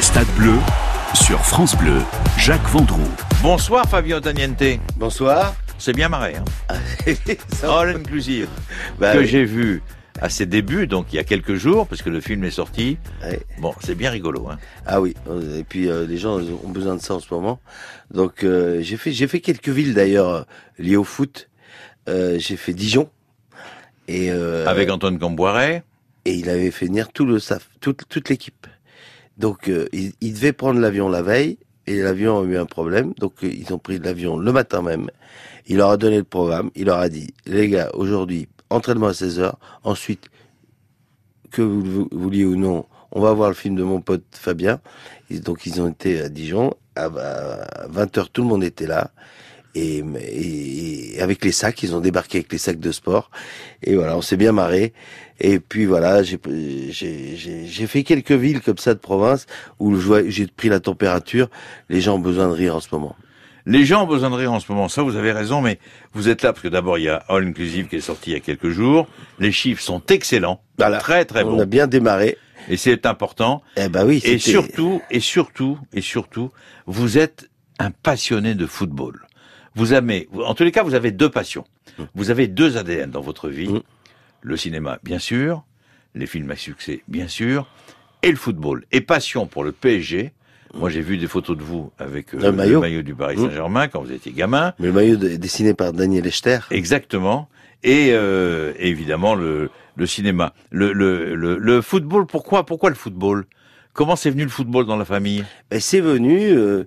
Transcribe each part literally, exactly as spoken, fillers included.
Stade Bleu sur France Bleu, Jacques Vendroux. Bonsoir Fabien Ottaniente. Bonsoir. C'est bien marré, hein. All Inclusive, bah, que oui. j'ai vu à ses débuts, donc il y a quelques jours, parce que le film est sorti. Ouais. Bon, c'est bien rigolo, hein. Ah oui, et puis euh, les gens ont besoin de ça en ce moment. Donc euh, j'ai fait j'ai fait quelques villes d'ailleurs euh, liées au foot. Euh, j'ai fait Dijon et euh, Avec Antoine Camboiret. et il avait fait venir tout le staff, toute toute l'équipe. Donc euh, il, il devait prendre l'avion la veille et l'avion a eu un problème. Donc euh, ils ont pris l'avion le matin même. Il leur a donné le programme. Il leur a dit les gars, aujourd'hui entraînement à seize heures. Ensuite, que vous le vouliez ou non, on va voir le film de mon pote Fabien. Et donc ils ont été à Dijon. À vingt heures, tout le monde était là. Et, et, et avec les sacs, ils ont débarqué avec les sacs de sport. Et voilà, on s'est bien marré. Et puis voilà, j'ai, j'ai, j'ai, j'ai fait quelques villes comme ça de province où j'ai pris la température. Les gens ont besoin de rire en ce moment. Les gens ont besoin de rire en ce moment, ça vous avez raison, mais vous êtes là parce que d'abord il y a All Inclusive qui est sorti il y a quelques jours. Les chiffres sont excellents, Voilà. très très bons. On a bien démarré. Et c'est important. Eh ben oui. Et c'était... surtout, et surtout, et surtout, vous êtes un passionné de football. Vous aimez, en tous les cas, vous avez deux passions. Mmh. Vous avez deux A D N dans votre vie. Mmh. Le cinéma, bien sûr. Les films à succès, bien sûr. Et le football. Et passion pour le P S G. Moi, j'ai vu des photos de vous avec euh, le, maillot. le maillot du Paris Saint-Germain quand vous étiez gamin. Mais le maillot de, dessiné par Daniel Echter. Exactement. Et euh, évidemment le, le cinéma, le, le, le, le football. Pourquoi, pourquoi le football? Comment c'est venu le football dans la famille? Ben, c'est venu euh,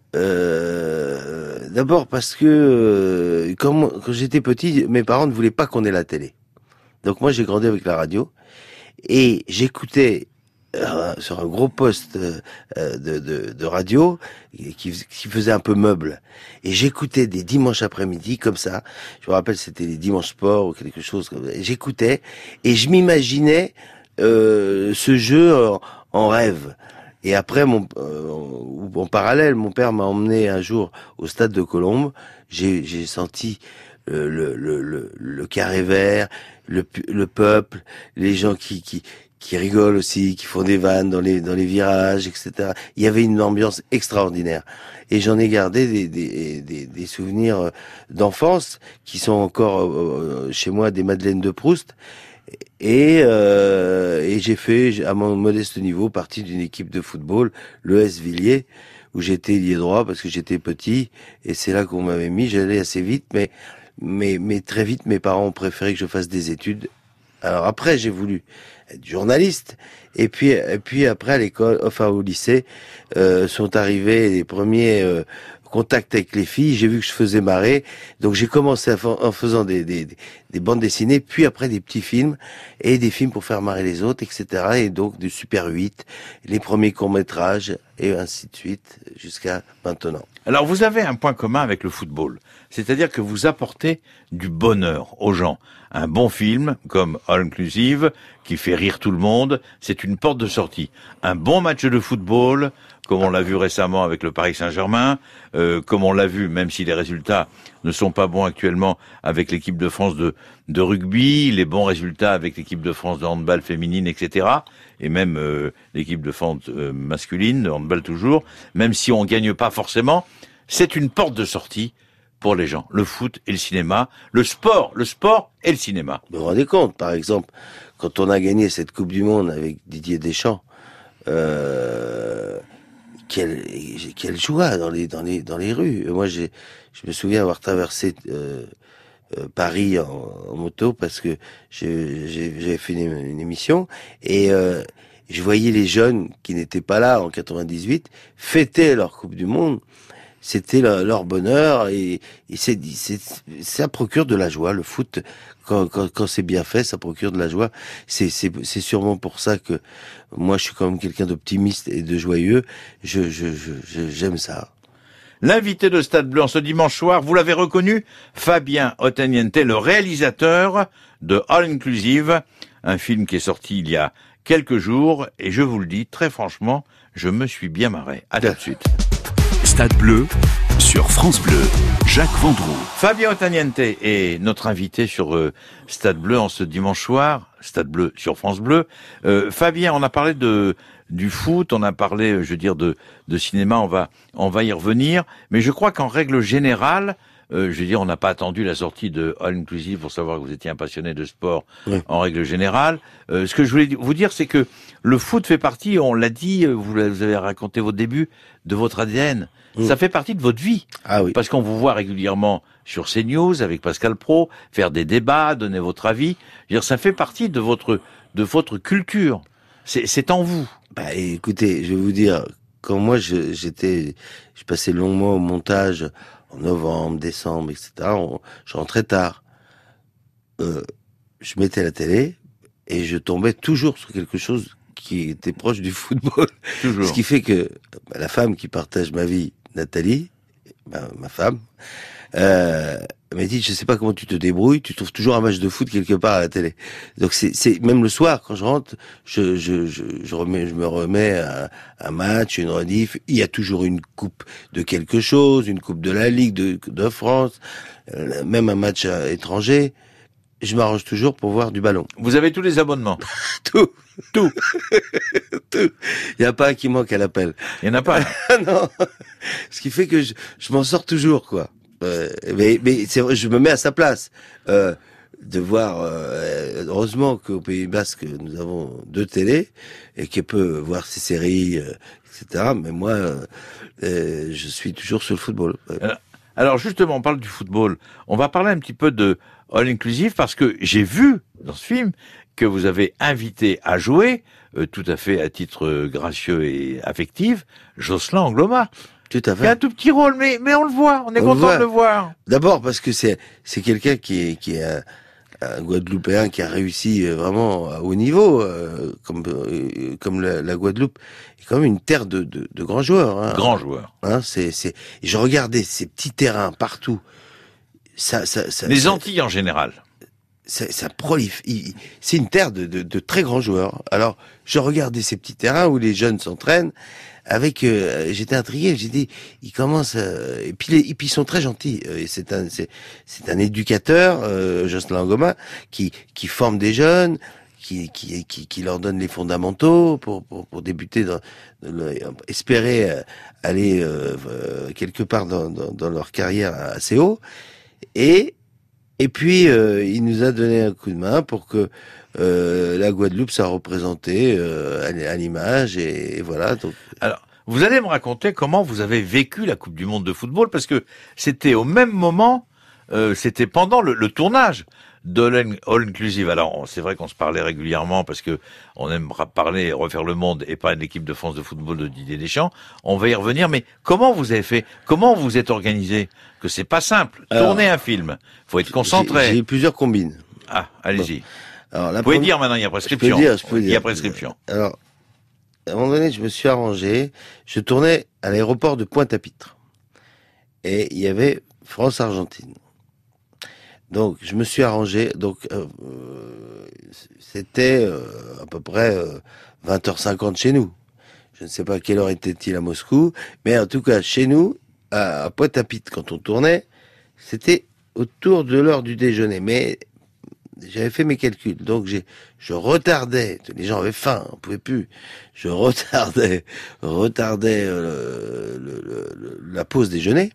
euh, d'abord parce que euh, quand, quand j'étais petit, mes parents ne voulaient pas qu'on ait la télé. Donc moi, j'ai grandi avec la radio et j'écoutais euh, sur un gros poste euh, de, de, de radio qui, qui faisait un peu meuble. Et j'écoutais des dimanches après-midi comme ça. Je me rappelle, c'était les dimanches sport ou quelque chose comme ça. J'écoutais et je m'imaginais euh, ce jeu en, en rêve. Et après, mon, euh, en parallèle, mon père m'a emmené un jour au stade de Colombes. J'ai, j'ai senti le, le, le, le carré vert, le, le peuple, les gens qui, qui, qui rigolent aussi, qui font des vannes dans les, dans les virages, et cetera. Il y avait une ambiance extraordinaire. Et j'en ai gardé des, des, des, des souvenirs d'enfance qui sont encore euh, chez moi des Madeleines de Proust. Et, euh, et j'ai fait, à mon modeste niveau, partie d'une équipe de football, l'E S Villiers, où j'étais ailier droit parce que j'étais petit. Et c'est là qu'on m'avait mis. J'allais assez vite, mais, mais, mais très vite, mes parents ont préféré que je fasse des études. Alors après, j'ai voulu être journaliste. Et puis, et puis après, à l'école, enfin au lycée, euh, sont arrivés les premiers euh, contacts avec les filles. J'ai vu que je faisais marrer, donc j'ai commencé à fa- en faisant des, des, des bandes dessinées, puis après des petits films et des films pour faire marrer les autres, et cetera. Et donc du Super huit, les premiers courts métrages et ainsi de suite jusqu'à maintenant. Alors vous avez un point commun avec le football, c'est-à-dire que vous apportez du bonheur aux gens. Un bon film, comme All Inclusive, qui fait rire tout le monde, c'est une porte de sortie. Un bon match de football, comme on l'a vu récemment avec le Paris Saint-Germain, euh, comme on l'a vu, même si les résultats ne sont pas bons actuellement avec l'équipe de France de, de rugby, les bons résultats avec l'équipe de France de handball féminine, et cetera, et même euh, l'équipe de France euh, masculine, de handball toujours, même si on gagne pas forcément, c'est une porte de sortie pour les gens. Le foot et le cinéma, le sport, le sport et le cinéma. Vous vous rendez compte, par exemple, quand on a gagné cette Coupe du Monde avec Didier Deschamps, euh, quelle, quelle joie dans les, dans les, dans les rues. Moi, j'ai, je me souviens avoir traversé euh, euh, Paris en, en moto parce que j'ai, j'ai, j'avais fait une, une émission et euh, je voyais les jeunes qui n'étaient pas là en quatre-vingt-dix-huit fêter leur Coupe du Monde. C'était leur, leur bonheur et, et c'est, c'est, ça procure de la joie. Le foot, quand, quand, quand c'est bien fait, ça procure de la joie. C'est, c'est, c'est sûrement pour ça que moi, je suis quand même quelqu'un d'optimiste et de joyeux. Je, je, je, je j'aime ça. L'invité de Stade Bleu en ce dimanche soir, vous l'avez reconnu, Fabien Ottaniente, le réalisateur de All Inclusive, un film qui est sorti il y a quelques jours, et je vous le dis très franchement, je me suis bien marré. À tout de suite. Stade Bleu sur France Bleu, Jacques Vendroux. Fabien Ottaniente est notre invité sur euh, Stade Bleu en ce dimanche soir, Stade Bleu sur France Bleu. Euh, Fabien, on a parlé de du foot, on a parlé, je veux dire, de, de cinéma, on va, on va y revenir. Mais je crois qu'en règle générale, euh, je veux dire, on n'a pas attendu la sortie de All Inclusive pour savoir que vous étiez un passionné de sport, oui. En règle générale. Euh, ce que je voulais vous dire, c'est que le foot fait partie, on l'a dit, vous, vous avez raconté vos débuts, de votre A D N. Mmh. Ça fait partie de votre vie. Ah oui. Parce qu'on vous voit régulièrement sur CNews avec Pascal Praud, faire des débats, donner votre avis. Je veux dire, ça fait partie de votre, de votre culture. C'est, c'est en vous. Bah, écoutez, je vais vous dire, quand moi je, j'étais, je passais longuement au montage, en novembre, décembre, et cetera. On, je rentrais tard. Euh, je mettais la télé et je tombais toujours sur quelque chose qui était proche du football. Toujours. Ce qui fait que bah, la femme qui partage ma vie, Nathalie, bah, ma femme, euh, m'a dit, je sais pas comment tu te débrouilles, tu trouves toujours un match de foot quelque part à la télé. Donc c'est, c'est même le soir quand je rentre, je, je, je, je remets, je me remets un, un match, une rediff. Il y a toujours une coupe de quelque chose, une coupe de la Ligue de, de France, euh, même un match étranger. Je m'arrange toujours pour voir du ballon. Vous avez tous les abonnements. Tout. Tout. Tout. Il n'y a pas un qui manque à l'appel. Il n'y en a pas. Non. Ce qui fait que je, je m'en sors toujours, quoi. Euh, mais mais c'est vrai, je me mets à sa place. Euh, de voir, euh, heureusement qu'au Pays Basque, nous avons deux télés et qu'elle peut voir ses séries, euh, et cetera. Mais moi, euh, euh, je suis toujours sur le football. Ouais. Alors, alors justement, on parle du football. On va parler un petit peu de All Inclusive parce que j'ai vu dans ce film que vous avez invité à jouer, euh, tout à fait à titre euh, gracieux et affectif, Jocelyn Angloma. Tout à fait. Il y a un tout petit rôle, mais, mais on le voit, on est on content le de le voir. D'abord parce que c'est, c'est quelqu'un qui est, qui est un, un Guadeloupéen qui a réussi vraiment à haut niveau, euh, comme, euh, comme la, la Guadeloupe est quand même une terre de, de, de grands joueurs. Hein. Grands joueurs. Hein, c'est, c'est, et je regardais ces petits terrains partout. Ça, ça, ça, Les ça, Antilles en général. Ça, ça prolifère. C'est une terre de, de, de très grands joueurs. Alors, je regardais ces petits terrains où les jeunes s'entraînent. Avec, euh, j'étais intrigué. J'ai dit, ils commencent. Euh, et puis, les, et puis ils sont très gentils. Euh, c'est un, c'est, c'est un éducateur, euh, Jocelyn Angloma, qui, qui forme des jeunes, qui, qui, qui, qui leur donne les fondamentaux pour, pour, pour débuter, dans, dans le, espérer euh, aller euh, euh, quelque part dans, dans, dans leur carrière assez haut. Et Et puis, euh, il nous a donné un coup de main pour que euh, la Guadeloupe soit représentée euh, à l'image, et, et voilà. Donc. Alors, vous allez me raconter comment vous avez vécu la Coupe du Monde de football, parce que c'était au même moment, euh, c'était pendant le, le tournage de All Inclusive. Alors, c'est vrai qu'on se parlait régulièrement, parce que on aime parler et refaire le monde, et pas une équipe de France de football de Didier Deschamps. On va y revenir, mais comment vous avez fait? Comment vous êtes organisé? Que c'est pas simple. Alors, tourner un film, faut être concentré. J'ai, j'ai plusieurs combines. Ah, allez-y. Bon. Alors, la vous pouvez première... dire maintenant, il y a prescription. Je peux dire, je peux il y dire. a prescription. Alors, à un moment donné, je me suis arrangé. Je tournais à l'aéroport de Pointe-à-Pitre. Et il y avait France-Argentine. Donc, je me suis arrangé. Donc, euh, c'était euh, à peu près euh, vingt heures cinquante chez nous. Je ne sais pas à quelle heure était-il à Moscou. Mais en tout cas, chez nous, à, à Pointe-à-Pitre, quand on tournait, c'était autour de l'heure du déjeuner. Mais j'avais fait mes calculs. Donc, j'ai, je retardais. Les gens avaient faim, on pouvait plus. Je retardais, retardais euh, le, le, le, la pause déjeuner.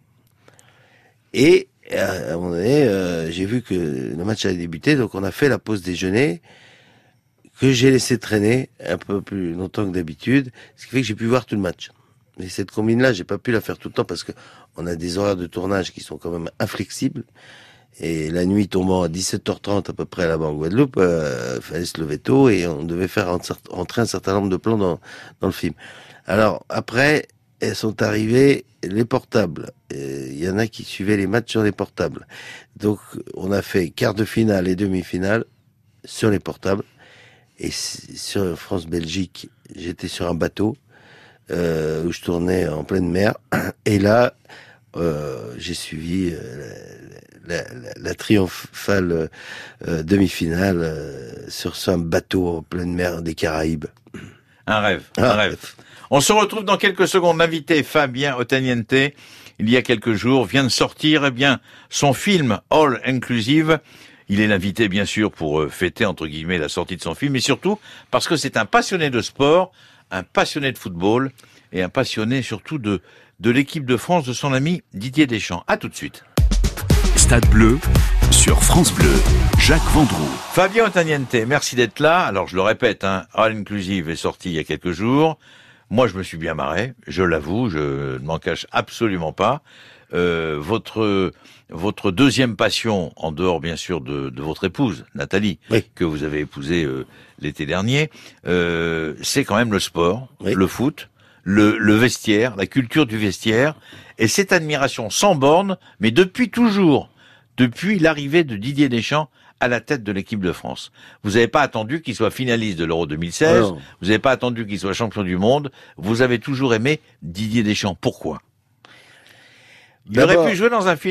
Et à un moment donné, euh, j'ai vu que le match allait débuter, donc on a fait la pause déjeuner, que j'ai laissé traîner un peu plus longtemps que d'habitude, ce qui fait que j'ai pu voir tout le match. Mais cette combine-là, j'ai pas pu la faire tout le temps parce que on a des horaires de tournage qui sont quand même inflexibles. Et la nuit tombant à dix-sept heures trente à peu près là-bas en Guadeloupe, euh, fallait se lever tôt et on devait faire rentrer un certain nombre de plans dans, dans le film. Alors après, elles sont arrivées les portables. Il y en a qui suivaient les matchs sur les portables. Donc on a fait quart de finale et demi-finale sur les portables. Et sur France-Belgique, j'étais sur un bateau euh, où je tournais en pleine mer. Et là, euh, j'ai suivi euh, la, la, la triomphale euh, demi-finale euh, sur un bateau en pleine mer des Caraïbes. Un rêve, ah. un rêve. On se retrouve dans quelques secondes. L'invité Fabien Ottaniente, il y a quelques jours, vient de sortir eh bien son film All Inclusive. Il est l'invité, bien sûr, pour fêter, entre guillemets, la sortie de son film, mais surtout parce que c'est un passionné de sport, un passionné de football et un passionné surtout de, de l'équipe de France de son ami Didier Deschamps. À tout de suite. Stade Bleu sur France Bleu. Jacques Vendroux. Fabien Ottaniente, merci d'être là. Alors je le répète, hein, All Inclusive est sorti il y a quelques jours. Moi je me suis bien marré, je l'avoue, je ne m'en cache absolument pas. Euh, votre votre deuxième passion, en dehors bien sûr de, de votre épouse, Nathalie, oui. que vous avez épousée euh, l'été dernier, euh, c'est quand même le sport, oui. le foot, le, le vestiaire, la culture du vestiaire, et cette admiration sans borne, mais depuis toujours, depuis l'arrivée de Didier Deschamps à la tête de l'équipe de France. Vous n'avez pas attendu qu'il soit finaliste de l'Euro deux mille seize, oh. Vous n'avez pas attendu qu'il soit champion du monde, vous avez toujours aimé Didier Deschamps. Pourquoi ? Il aurait pu jouer dans un film ?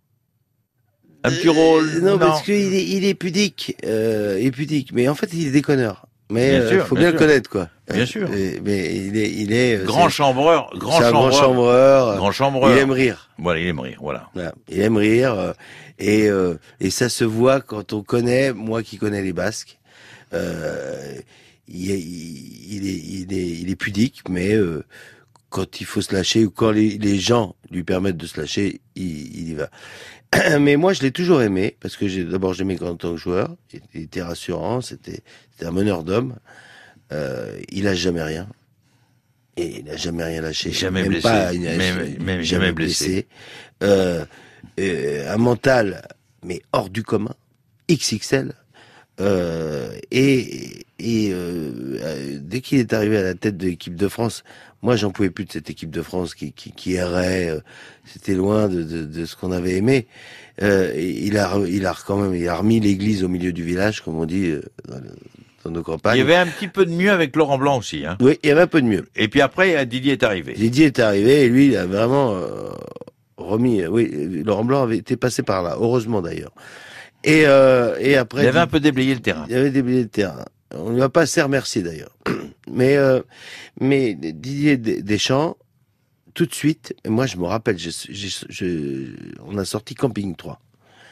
Un petit rôle ? euh, non, non, parce qu'il est, il est pudique, euh, il est pudique, mais en fait il est déconneur. Mais il euh, faut bien, bien le connaître, quoi. Bien sûr. Euh, mais il est, il est grand chambreur, grand chambreur, grand chambreur, grand chambreur. Il aime rire. Voilà, il aime rire, voilà. voilà. Il aime rire, euh, et euh, et ça se voit quand on connaît, moi qui connais les Basques. Euh, il, est, il est, il est, il est pudique, mais euh, quand il faut se lâcher ou quand les, les gens lui permettent de se lâcher, il, il y va. Mais moi, je l'ai toujours aimé parce que j'ai d'abord j'aimais en tant que joueur. Il était rassurant, c'était c'était un meneur d'hommes. Euh, il a jamais rien et il a jamais rien lâché. Jamais même blessé. Pas, il même, même, jamais, jamais blessé. blessé. Euh, euh, un mental mais hors du commun, X X L. Euh, et et euh, dès qu'il est arrivé à la tête de l'équipe de France, moi j'en pouvais plus de cette équipe de France qui qui, qui errait. Euh, c'était loin de, de, de ce qu'on avait aimé. Euh, il a il a quand même il a remis l'église au milieu du village, comme on dit euh, dans, le, dans nos campagnes. Il y avait un petit peu de mieux avec Laurent Blanc aussi. Hein. Oui, il y avait un peu de mieux. Et puis après, Didier est arrivé. Didier est arrivé et lui il a vraiment euh, remis. Oui, Laurent Blanc avait été passé par là, heureusement d'ailleurs. Et, euh, et après... Il avait un peu déblayé le terrain. Il avait déblayé le terrain. On ne lui a pas assez remercié d'ailleurs. Mais, euh, mais Didier Deschamps, tout de suite, moi je me rappelle, je, je, je, on a sorti Camping trois.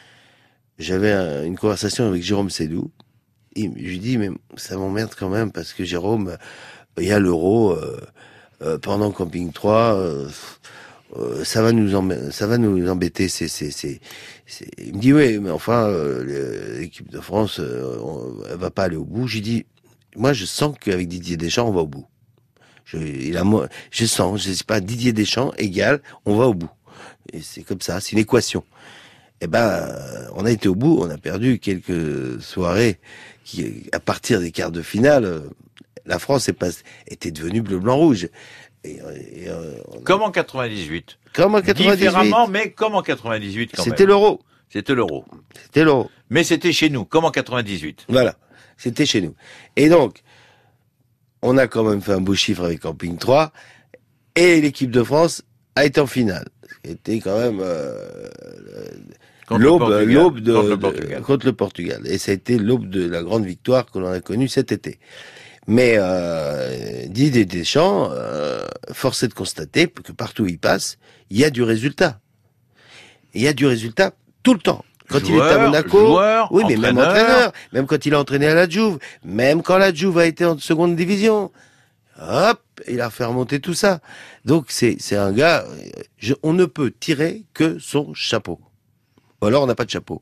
J'avais un, une conversation avec Jérôme Sédou. Et je lui dis, mais ça m'emmerde quand même parce que Jérôme, il y a l'Euro, euh, euh, pendant Camping trois... Euh, Euh, ça va nous embêter, ça va nous embêter. C'est, c'est, c'est, c'est... Il me dit oui, mais enfin, euh, l'équipe de France, euh, on, elle va pas aller au bout. J'ai dit, moi, je sens qu'avec Didier Deschamps, on va au bout. Je, il a, je sens, je sais pas, Didier Deschamps égale, on va au bout. Et c'est comme ça, c'est une équation. Eh ben, on a été au bout, on a perdu quelques soirées qui, à partir des quarts de finale, la France est pas, était devenue bleu, blanc, rouge. Et, et, euh, comme en quatre-vingt-dix-huit. Comme en quatre-vingt-dix-huit. Différemment, mais comme en quatre-vingt-dix-huit quand c'était même. l'Euro. C'était l'Euro. C'était l'Euro. Mais c'était chez nous, comme en quatre-vingt-dix-huit. Voilà. C'était chez nous. Et donc, on a quand même fait un beau chiffre avec Camping trois. Et l'équipe de France a été en finale. C'était quand même euh, l'aube, l'aube de, contre, le de, contre le Portugal. Et ça a été l'aube de la grande victoire que l'on a connue cet été. Mais euh, Didier Deschamps, euh, force est de constater que partout où il passe, il y a du résultat. Il y a du résultat tout le temps. Quand joueur, il est à Monaco, joueur, oui, mais entraîneur. même entraîneur, même quand il a entraîné à la Juve, même quand la Juve a été en seconde division, hop, il a fait remonter tout ça. Donc c'est c'est un gars, je, on ne peut tirer que son chapeau. Ou alors on n'a pas de chapeau.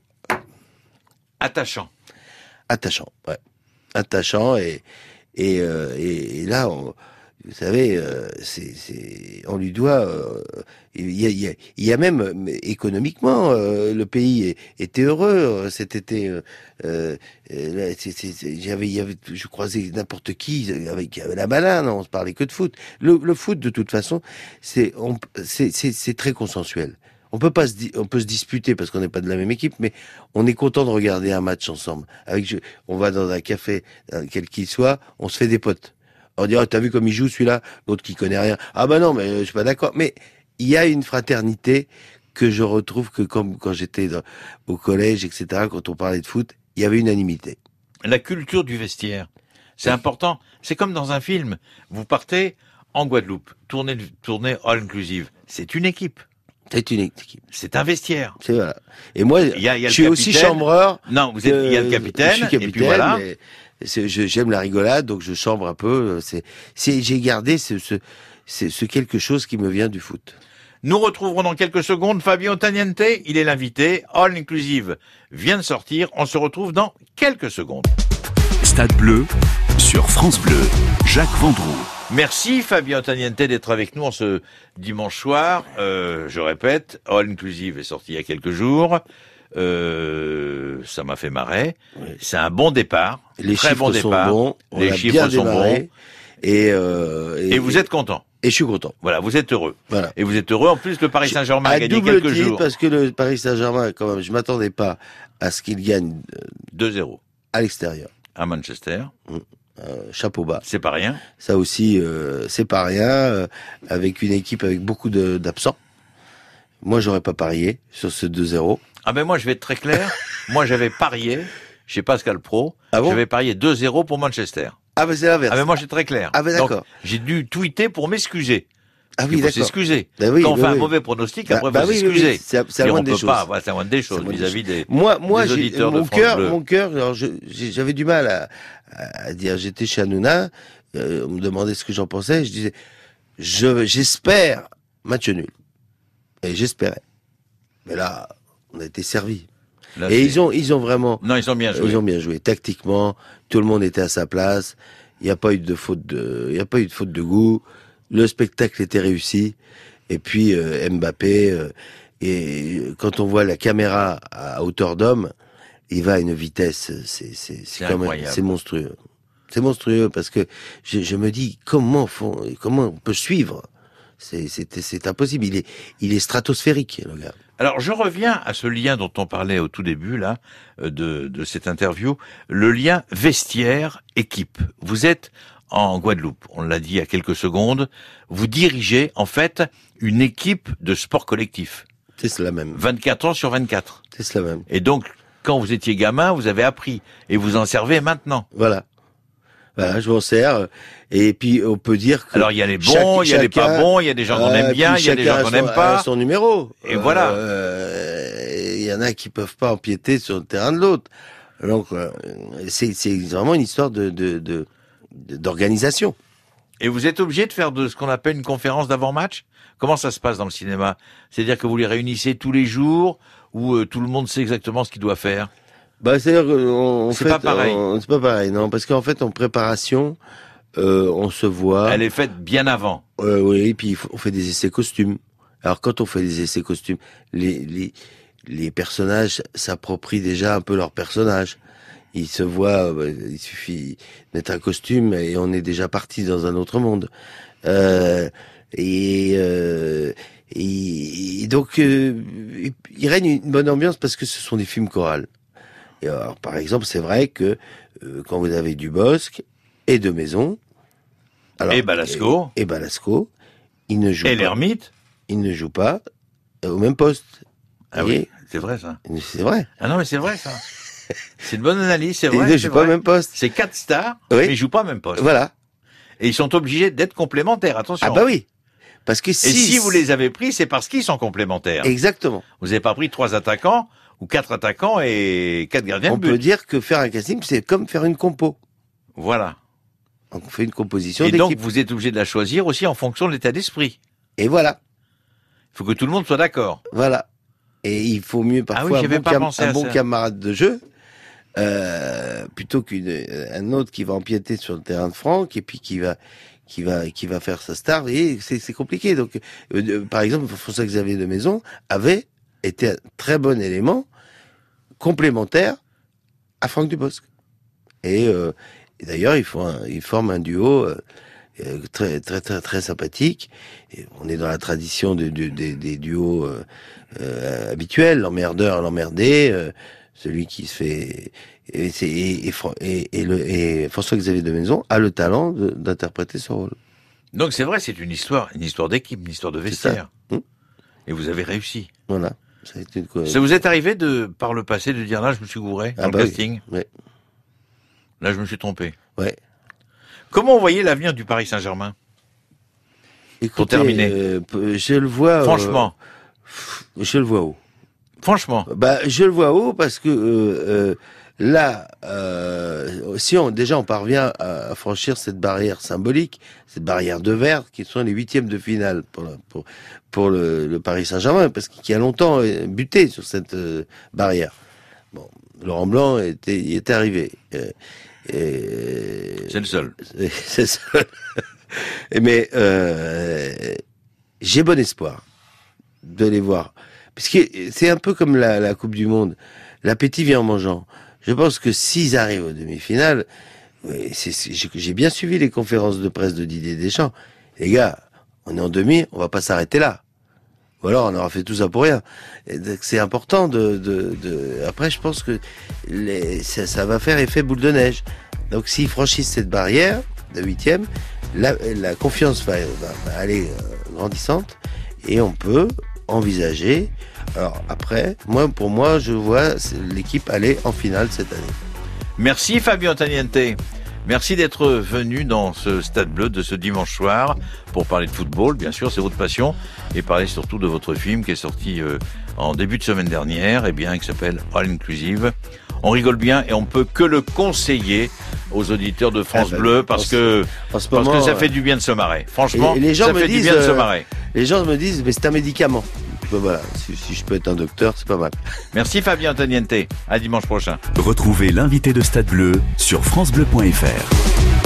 Attachant. Attachant, ouais. Attachant et Et, euh, et, et là, on, vous savez, euh, c'est, c'est, on lui doit. Euh, il y a, il y a, il y a même économiquement, euh, le pays était heureux cet été. Euh, euh, c'est, c'est, c'est, j'avais, il y avait, je croisais n'importe qui avec, avec la banane. On se parlait que de foot. Le, le foot, de toute façon, c'est, on, c'est, c'est, c'est très consensuel. On peut pas se, on peut se disputer parce qu'on n'est pas de la même équipe, mais on est content de regarder un match ensemble. Avec, on va dans un café, quel qu'il soit, on se fait des potes. On dit, oh, t'as vu comme il joue celui-là? L'autre qui connaît rien. Ah bah non, mais je suis pas d'accord. Mais il y a une fraternité que je retrouve que comme quand j'étais dans, au collège, et cetera, quand on parlait de foot, il y avait unanimité. La culture du vestiaire, c'est important. C'est comme dans un film. Vous partez en Guadeloupe, tournez, tournez all inclusive. C'est une équipe. C'est une équipe. C'est un vestiaire. C'est voilà. Et moi, Il y a, il y a je suis le aussi capitaine. chambreur. Non, vous êtes, il y a le capitaine. Je suis capitaine. Et puis voilà. mais c'est- je- J'aime la rigolade, donc je chambre un peu. C'est, c'est, j'ai gardé ce, ce, ce, ce quelque chose qui me vient du foot. Nous retrouverons dans quelques secondes Fabio Tagnente. Il est l'invité. All Inclusive vient de sortir. On se retrouve dans quelques secondes. Stade Bleu sur France Bleu. Jacques Vendroux. Merci Fabien Tagnente d'être avec nous en ce dimanche soir. Euh, je répète, All Inclusive est sorti il y a quelques jours. Euh, ça m'a fait marrer. Oui. C'est un bon départ. Les très chiffres bon sont départ. bons. On Les a chiffres bien sont démarré, bons. Et, euh, et, Et vous êtes content. Et je suis content. Voilà, vous êtes heureux. Voilà. Et vous êtes heureux. En plus, le Paris Saint-Germain a À gagné double quelques titre, jours. parce que le Paris Saint-Germain, quand même, je m'attendais pas à ce qu'il gagne euh, deux zéro à l'extérieur. à Manchester. Euh, chapeau bas. C'est pas rien. Ça aussi, euh, c'est pas rien. euh, avec une équipe avec beaucoup de, d'absents. Moi, j'aurais pas parié sur ce deux zéro. Ah ben moi, je vais être très clair. Moi, j'avais parié chez Pascal Pro. Ah bon j'avais parié deux zéro pour Manchester. Ah ben c'est l'inverse. Ah ben moi, j'étais très clair. Ah ben Donc, d'accord. j'ai dû tweeter pour m'excuser. Ah Il oui, faut d'accord. s'excuser. Ben oui, Quand on ben fait un oui. mauvais pronostic, Bah, après, bah faut oui, oui, s'excuser. oui, c'est c'est la Et on moindre des peut choses. pas, voilà, c'est la moindre des C'est choses la moindre des vis-à-vis des, Moi, moi, des j'ai, auditeurs de mon France cœur, Bleu. mon cœur, alors je- j'ai- j'avais du mal à, à dire, j'étais chez Hanouna, euh, on me demandait ce que j'en pensais, je disais, je, j'espère match nul. Et j'espérais. Mais là, on a été servis. Là, Et c'est- ils ont, ils ont vraiment, Non, ils ont bien joué. ils ont bien joué. Tactiquement, tout le monde était à sa place. Il n'y a pas eu de faute de, il n'y a pas eu de faute de goût. Le spectacle était réussi. Et puis euh, Mbappé, euh, et quand on voit la caméra à hauteur d'homme, il va à une vitesse, c'est c'est c'est quand même, incroyable. c'est monstrueux. C'est monstrueux parce que je, je me dis comment font, comment on peut suivre. C'est c'est c'est impossible. Il est il est stratosphérique, le gars. Alors, je reviens à ce lien dont on parlait au tout début, là, euh, de, de cette interview, le lien vestiaire-équipe. Vous êtes en Guadeloupe, on l'a dit il y a quelques secondes, vous dirigez, en fait, une équipe de sport collectif. C'est cela même. vingt-quatre heures sur vingt-quatre. C'est cela même. Et donc, quand vous étiez gamin, vous avez appris, et vous en servez maintenant. Voilà. Voilà, je m'en sers. Et puis, on peut dire que... Alors, il y a les bons, chaque- il y a les pas chacun- bons, il y a des gens qu'on Euh, aime bien, puis il y a des chacun gens a qu'on son- n'aime pas. a son numéro. Et voilà. Euh, Il y en a qui peuvent pas empiéter sur le terrain de l'autre. Donc, euh, c'est c'est vraiment une histoire de de de- de- d'organisation. Et vous êtes obligé de faire de ce qu'on appelle une conférence d'avant-match? Comment ça se passe dans le cinéma? C'est-à-dire que vous les réunissez tous les jours, ou euh, tout le monde sait exactement ce qu'il doit faire? Bah, c'est-à-dire qu'on C'est fait, pas pareil. on- c'est pas pareil, non, parce qu'en fait, en préparation, euh, on se voit. Elle est faite bien avant. Euh, oui, puis il faut- on fait des essais costumes. Alors quand on fait des essais costumes, les les les personnages s'approprient déjà un peu leur personnage. Ils se voient, euh, il suffit d'être un costume et on est déjà parti dans un autre monde. Euh, et, euh, et, et donc euh, il règne une bonne ambiance parce que ce sont des films chorales. Et alors, par exemple, c'est vrai que euh, quand vous avez Dubosc et De Maison, alors, Et Balasco. et, et Balasco, ils ne jouent Et pas. l'ermite? Ils ne jouent pas au même poste. Ah Vous oui, voyez, c'est vrai ça. c'est vrai. Ah non, mais c'est vrai ça. C'est une bonne analyse, c'est Ils vrai. ne c'est jouent pas au vrai. même poste. C'est quatre stars, Oui. mais ils jouent pas au même poste. Voilà. Et ils sont obligés d'être complémentaires, attention. Ah bah oui. Parce que Et si, si vous les avez pris, c'est parce qu'ils sont complémentaires. Exactement. Vous n'avez pas pris trois attaquants, ou quatre attaquants et quatre gardiens On de but. peut dire que faire un casting, c'est comme faire une compo. Voilà. Donc on fait une composition Et donc, d'équipe. vous êtes obligé de la choisir aussi en fonction de l'état d'esprit. Et voilà. Il faut que tout le monde soit d'accord. Voilà. Et il faut mieux Ah oui, parfois j'avais un bon, pas cam- pensé un à bon ça. camarade de jeu euh, plutôt qu'un autre qui va empiéter sur le terrain de Franck et puis qui va qui va qui va faire sa star. Et c'est c'est compliqué. Donc, euh, euh, par exemple, François-Xavier de Maison avait été un très bon élément complémentaire à Franck Dubosc. Et, euh, et d'ailleurs, ils font un, ils forment un duo euh, euh, très très très très sympathique. Et on est dans la tradition de, de- des- des duos euh, euh, habituels, l'emmerdeur, l'emmerdé, euh, celui qui se fait. Et, c'est- et, et, Fran- et, et le, et François-Xavier de Maison a le talent de- d'interpréter ce rôle. Donc c'est vrai, c'est une histoire, une histoire d'équipe, une histoire de C'est ça. vestiaire. Hum. Et vous avez réussi. Voilà. Ça a été une co- Ça vous est arrivé de, par le passé, de dire là, je me suis gouré Ah dans bah le oui. casting. Ouais. Là, je me suis trompé. Ouais. Comment vous voyez l'avenir du Paris Saint-Germain? Écoutez, terminer. euh, p- je le vois. euh, Franchement. Je le vois haut. Franchement. Bah, je le vois haut parce que euh, euh, là, euh, si on déjà on parvient à, à franchir cette barrière symbolique, cette barrière de verre, qui sont les huitièmes de finale pour la, pour pour le, le Paris Saint-Germain, parce qu'il y a longtemps buté sur cette euh, barrière. Bon, Laurent Blanc était, y était arrivé. Euh, et, c'est le seul. C'est le seul. Mais euh, j'ai bon espoir de les voir. Parce que c'est un peu comme la, la Coupe du Monde. L'appétit vient en mangeant. Je pense que s'ils arrivent aux demi-finales, oui, c'est, c'est, j'ai bien suivi les conférences de presse de Didier Deschamps. Les gars, on est en demi, on va pas s'arrêter là. Ou alors on aura fait tout ça pour rien. Et donc, c'est important de, de, de... Après, je pense que les, ça, ça va faire effet boule de neige. Donc s'ils franchissent cette barrière de huitième, la, la confiance va, va, va aller grandissante et on peut envisager. Alors après, moi pour moi, je vois l'équipe aller en finale cette année. Merci Fabio Antoniente. Merci d'être venu dans ce Stade Bleu de ce dimanche soir pour parler de football. Bien sûr, c'est votre passion et parler surtout de votre film qui est sorti euh, en début de semaine dernière, et bien, qui s'appelle All Inclusive. On rigole bien et on peut que le conseiller aux auditeurs de France ah ben, Bleu parce que parce moment, que ça fait du bien de se marrer. Franchement, et, et les gens ça me fait disent, du bien de se marrer. Les gens me disent, mais c'est un médicament. Ben voilà, si, si je peux être un docteur, c'est pas mal. Merci Fabien Antoniente. À dimanche prochain. Retrouvez l'invité de Stade Bleu sur francebleu point fr.